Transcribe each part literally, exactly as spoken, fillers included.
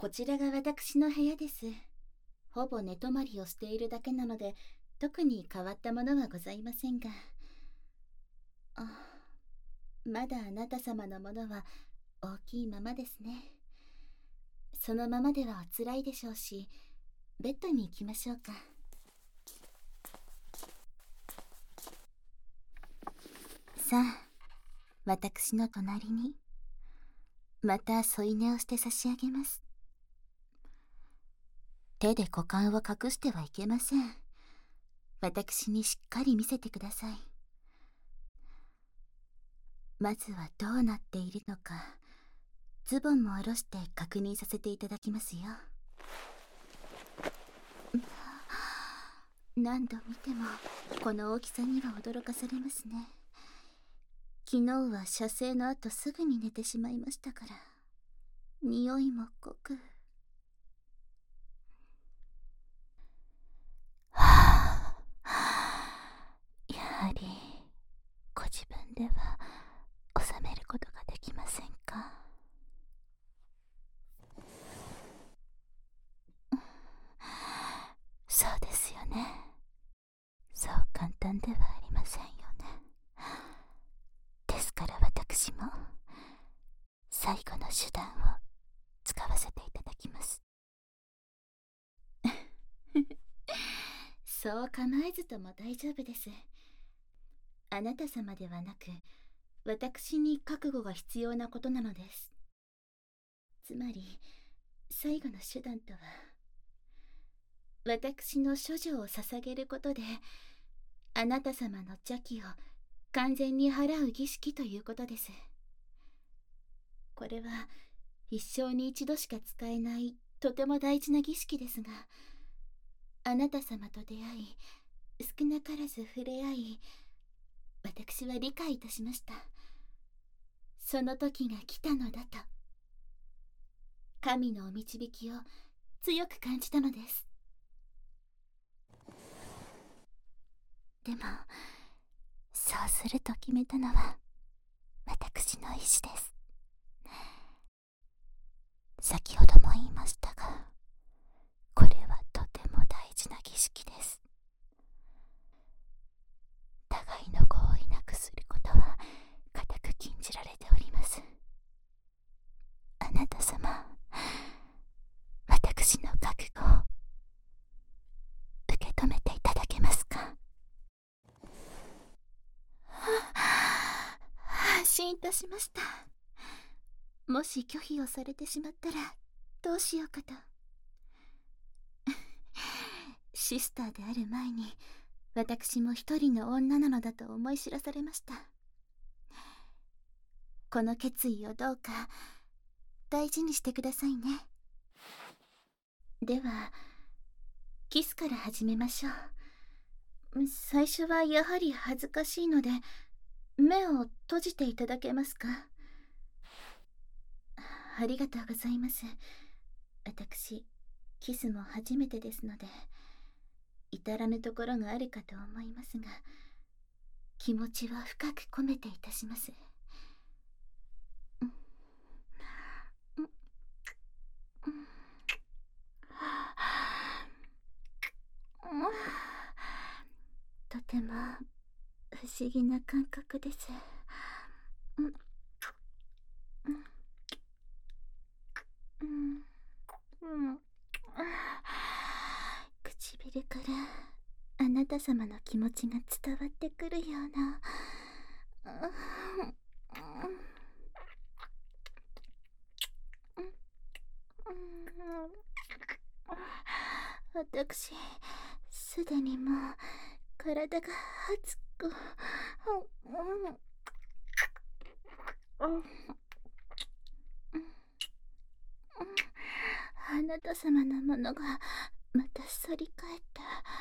こちらが私の部屋です。ほぼ寝泊まりをしているだけなので、特に変わったものはございませんが。あ、まだあなた様のものは大きいままですね。そのままではおつらいでしょうし、ベッドに行きましょうか。さあ、私の隣にまた添い寝をして差し上げます。手で股間を隠してはいけません。私にしっかり見せてください。まずはどうなっているのか、ズボンも下ろして確認させていただきますよ。何度見てもこの大きさには驚かされますね。昨日は射精の後すぐに寝てしまいましたから、匂いも濃く。はあ、やはりご自分では収めることができませんか。そうですよね。そう簡単ではありませんよね。ですから私も最後の手段を使わせていただきます。そう構えずとも大丈夫です。あなた様ではなく、私に覚悟が必要なことなのです。つまり、最後の手段とは、私の処女を捧げることで、あなた様の邪気を完全に払う儀式ということです。これは、一生に一度しか使えないとても大事な儀式ですが、あなた様と出会い、少なからず触れ合い、私は理解いたしました。その時が来たのだと。神のお導きを強く感じたのです。でも、そうすると決めたのは私の意志です。先ほども言いましたが、これはとても大事な儀式です。互いの合意なくすることは固く禁じられております。あなた様、私の覚悟を受け止めていただけますか。安心いたしました。もし拒否をされてしまったらどうしようかと。シスターである前に私も一人の女なのだと思い知らされました。この決意をどうか大事にしてくださいね。ではキスから始めましょう。最初はやはり恥ずかしいので目を閉じていただけますか。ありがとうございます。私キスも初めてですので至らぬところがあるかと思いますが、気持ちは深く込めていたします。とても不思議な感覚です。唇からあなた様の気持ちが伝わってくるような。私すでにもう体が熱く。あなた様のものがまた反り返った。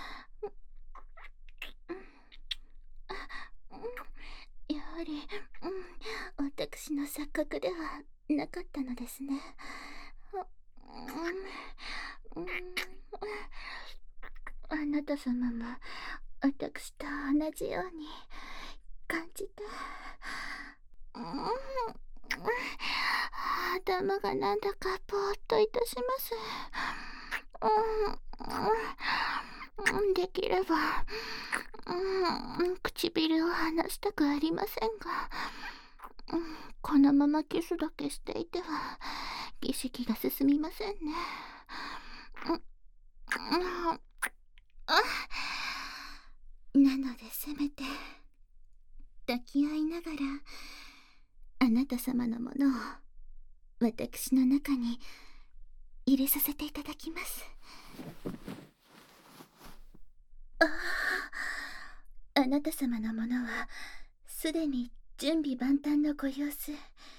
やはり、うん、私の錯覚ではなかったのですね。あなた様も私と同じように感じた。 頭がなんだかぼーっといたします。うん、できれば、うん、唇を離したくありませんが、うん、このままキスだけしていては儀式が進みませんね。うんうん、なのでせめて抱き合いながらあなた様のものを私の中に入れさせていただきます。ああ、あなた様のものはすでに準備万端のご様子。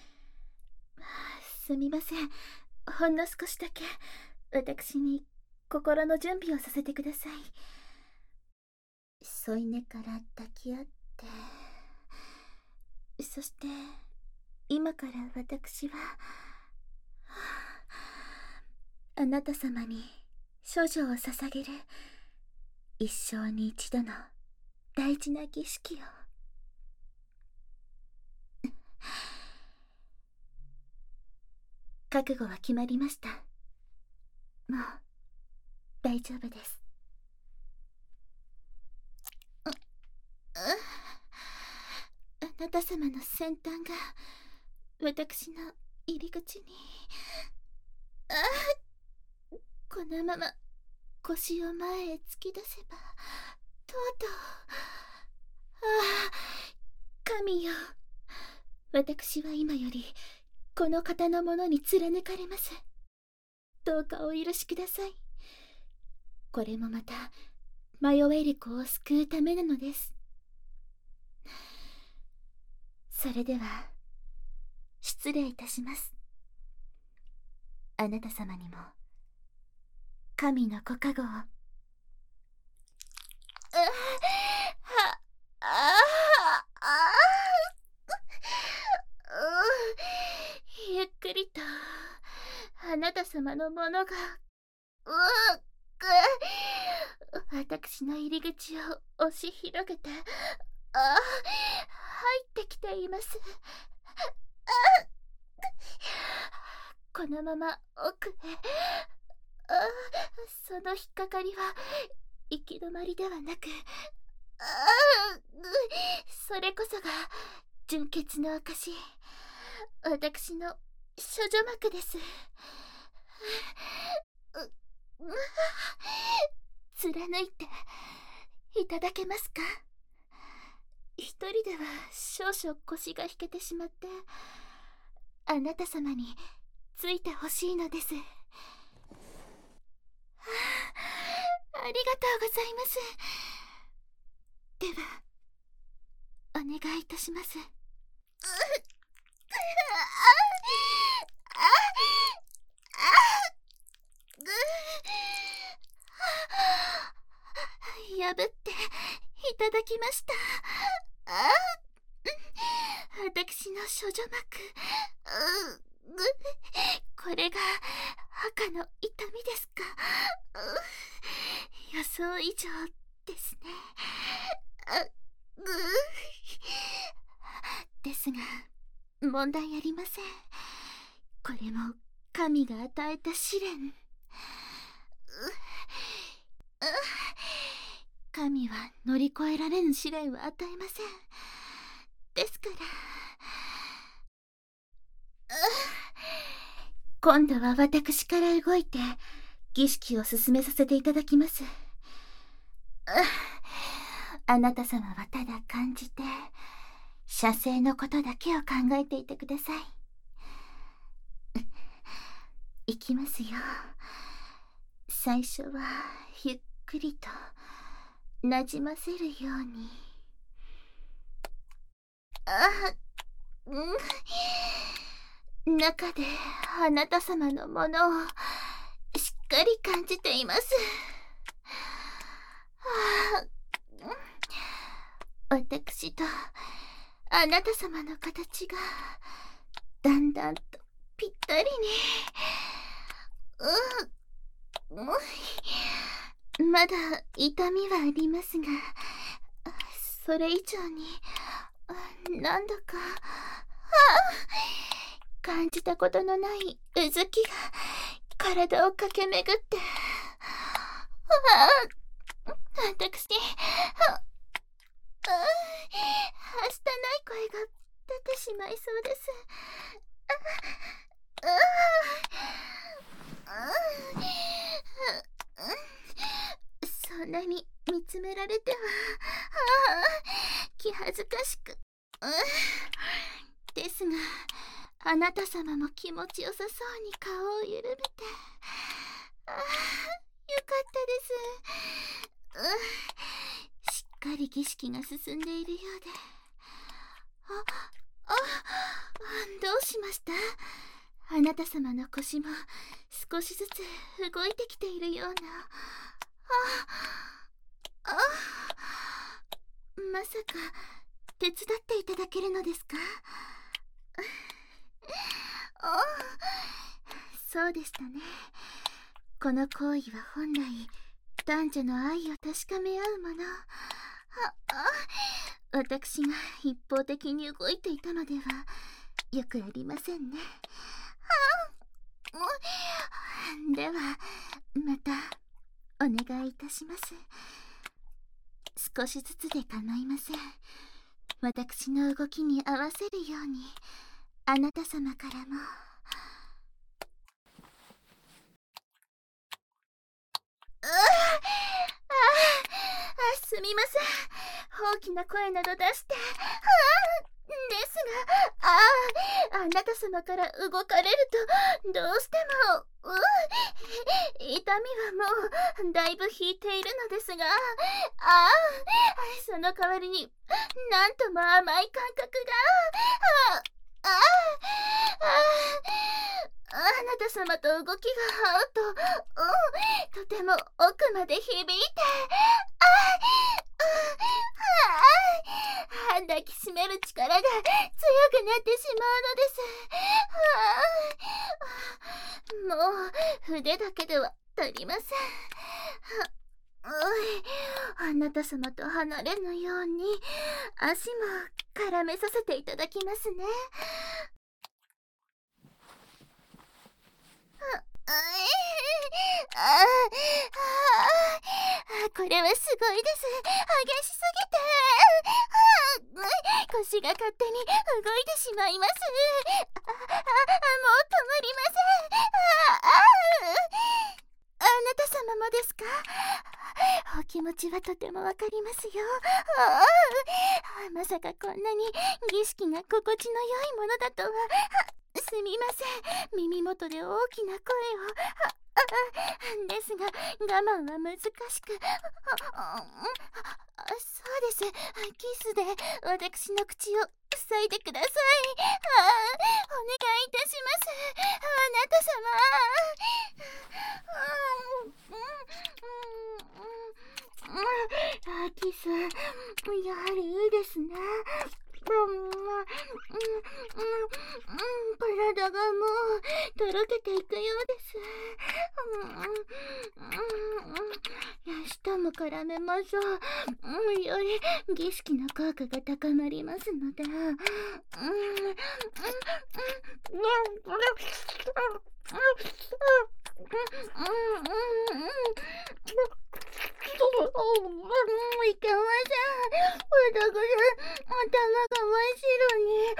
すみません、ほんの少しだけ私に心の準備をさせてください。添い寝から抱き合って、そして今から私はあなた様に処女を捧げる一生に一度の大事な儀式を。覚悟は決まりました。もう大丈夫です。あなた様の先端が私の入り口に。ああ、このまま腰を前へ突き出せばとうとう。ああ、神よ、私は今よりこの方のものに貫かれます。どうかお許しください。これもまた迷える子を救うためなのです。それでは失礼いたします。あなた様にも神のご加護を。ああああ、ゆっくりとあなた様のものがうっく私の入り口を押し広げて、あ入ってきています。あこのまま奥へ。あその引っかかりは行き止まりではなく、あそれこそが純潔の証。私の処女膜です。貫いていただけますか。一人では少々腰が引けてしまって、あなた様についてほしいのです。はあ、ありがとうございます。ではお願いいたします。破っていただきました。あ私の処女膜、これが赤の痛みですか。予想以上ですね。ですが問題ありません。これも神が与えた試練。神は乗り越えられぬ試練は与えません。ですから今度は私から動いて儀式を進めさせていただきます。あなた様はただ感じて射精のことだけを考えていてください。いきますよ。最初はゆっくりとなじませるように。あうん中であなた様のものをしっかり感じています。はあ、私とあなた様の形がだんだんとぴったりに。うん、まだ痛みはありますが、それ以上になんだか、あ感じたことのないうずきが体を駆け巡って、ああ、私、ああ、はしたない声が出てしまいそうです。ああ、ああ、そんなに見つめられては、ああ、気恥ずかしく。ですが、あなた様も気持ちよさそうに顔を緩めて、ああ、よかったです。しっかり儀式が進んでいるようで。あ、あ、どうしました？あなた様の腰も少しずつ動いてきているような。あ、あ、まさか手伝っていただけるのですか？あ、そうでしたね。この行為は本来男女の愛を確かめ合うもの。あ、あ、私が一方的に動いていたのではよくありませんね。ではまたお願いいたします。少しずつで構いません。私の動きに合わせるようにあなた様からも。ああ、すみません。大きな声など出して。ああ、ですが、ああ、あなた様から動かれるとどうしても、う痛みはもうだいぶ引いているのですが、ああ、その代わりになんとも甘い感覚が、ああ、ああ、あなた様と動きが合うと、うん、とても奥まで響いて、ああ、抱きしめる力が強くなってしまうのです。もう筆だけでは足りません。あなた様と離れぬように足も絡めさせていただきますね。ああ、これはすごいです。激しすぎて、腰が勝手に動いてしまいます。ああ、もう止まりません。ああ、あなた様もですか？お気持ちはとてもわかりますよ。ああ、まさかこんなに儀式が心地の良いものだとは。すみません。耳元で大きな声を。ですが我慢は難しく。そうです。キスで私の口を塞いでください。あ、お願いいたします。あなた様。キス、やはりいいですね。体がもうとろけていくようです。舌も絡めましょう。より儀式の効果が高まりますので。いけません。私、頭が真っ白に。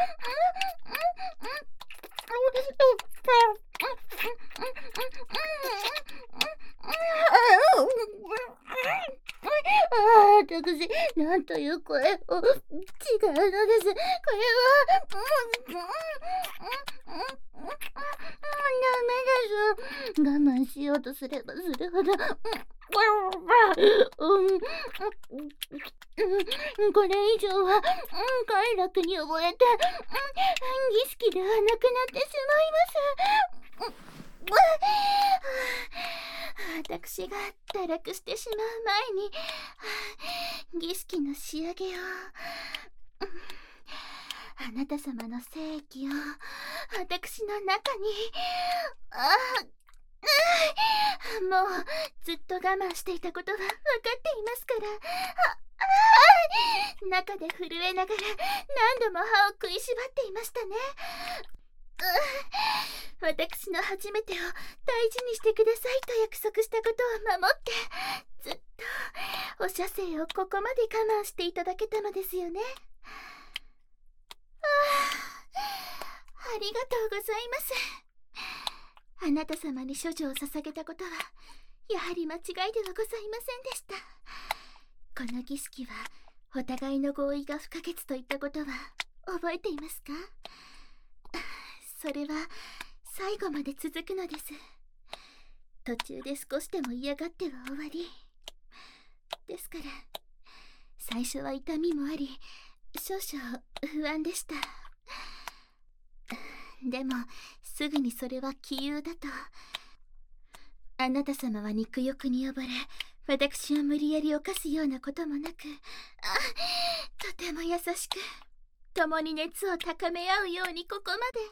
ああ、私、なんという声を。違うのです。これは、ダメです。我慢しようとすればするほど。うん、これ以上は、快楽に溺れて、儀式ではなくなってしまいます。私が堕落してしまう前に儀式の仕上げを。あなた様の精液を私の中に。ああ、もうずっと我慢していたことは分かっていますから。ああ、中で震えながら何度も歯を食いしばっていましたね。 私の初めてを大事にしてくださいと約束したことを守って、ずっとお射精をここまで我慢していただけたのですよね。ああ、ありがとうございます。あなた様に処女を捧げたことはやはり間違いではございませんでした。この儀式はお互いの合意が不可欠といったことは覚えていますか？それは最後まで続くのです。途中で少しでも嫌がっては終わりですから、最初は痛みもあり少々不安でした。でもすぐにそれは杞憂だと。あなた様は肉欲に溺れ、私を無理やり犯すようなこともなく、あ、とても優しく共に熱を高め合うようにここま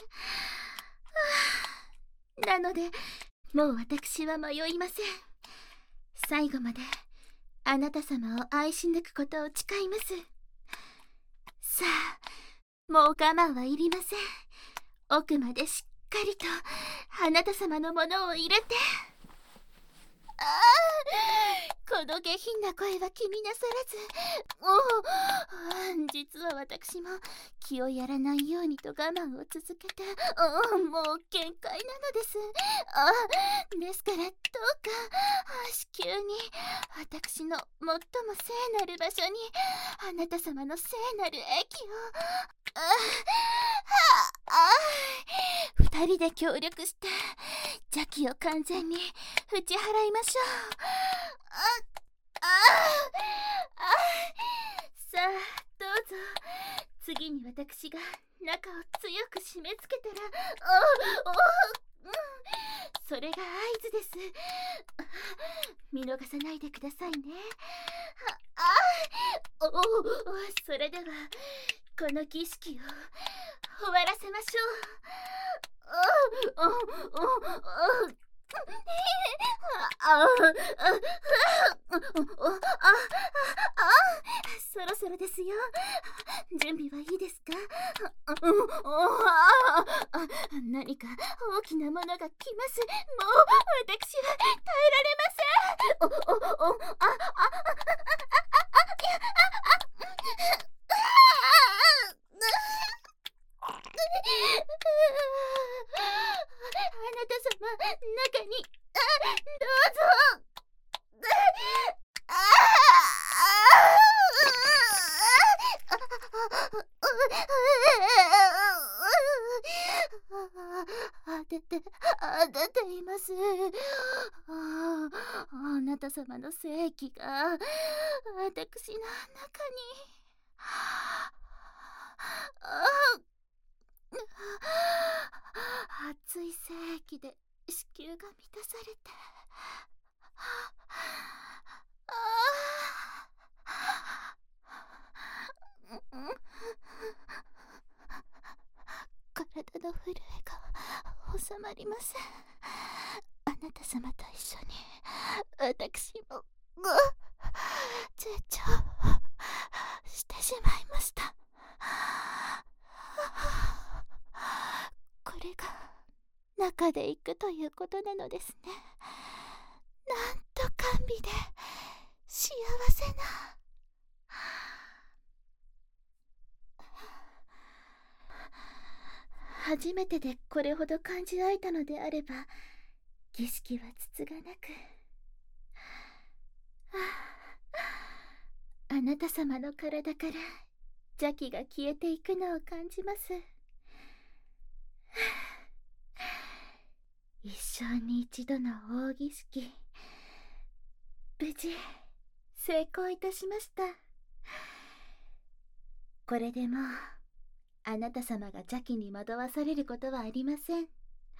で。なのでもう私は迷いません。最後まであなた様を愛し抜くことを誓います。さあ、もう我慢はいりません。奥までしっかりとあなた様のものを入れて。ああ、この下品な声は気になさらず、おお、実は私も気をやらないようにと我慢を続けて、おもう限界なのです。ああ、ですからどうか至急に私の最も聖なる場所にあなた様の聖なる液を、ああ、ああ、二人で協力して邪気を完全に打ち払いましょう。あああ、さあどうぞ。次に私が中を強く締め付けたら、おお、うん、それが合図です。見逃さないでくださいね。ああ、おお、それではこの儀式を終わらせましょう。おおおおお、そろそろですよ。準備はいいですか？何か大きなものが来ます。もう私は耐えられません。おおお、あああなた様、中に、あ、どうぞ。ああ、出て、あ、出ています。ああなた様の精液が私の中に。あ熱い精液で子宮が満たされて、ああ体の震えが収まりません。あなた様と一緒に私も成長してしまいました。これが中で行くということなのですね。なんと甘美で幸せな。初めてでこれほど感じ合えたのであれば、儀式はつつがなく、あなた様の体から邪気が消えていくのを感じます。一生に一度の大儀式、無事成功いたしました。これでもうあなた様が邪気に惑わされることはありません。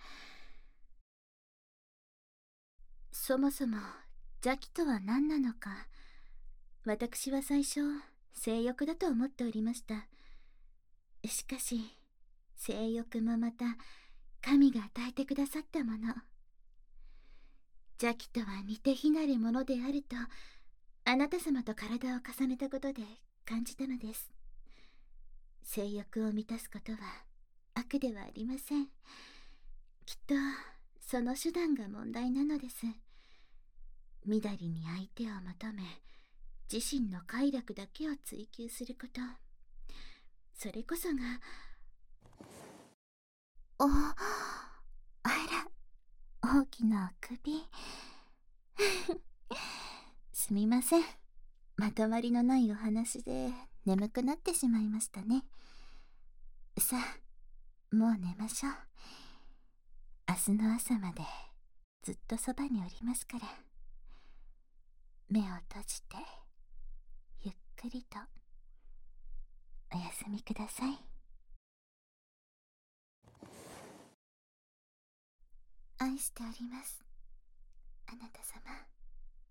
そもそも邪気とは何なのか、私は最初性欲だと思っておりました。しかし性欲もまた神が与えてくださったもの。邪気とは似て非なるものであるとあなた様と体を重ねたことで感じたのです。性欲を満たすことは悪ではありません。きっとその手段が問題なのです。みだりに相手を求め、自身の快楽だけを追求すること、それこそが。お、あら、大きな首。すみません、まとまりのないお話で眠くなってしまいましたね。さあ、もう寝ましょう。明日の朝までずっとそばにおりますから。目を閉じてゆっくりとお休みください。愛しております、あなた様。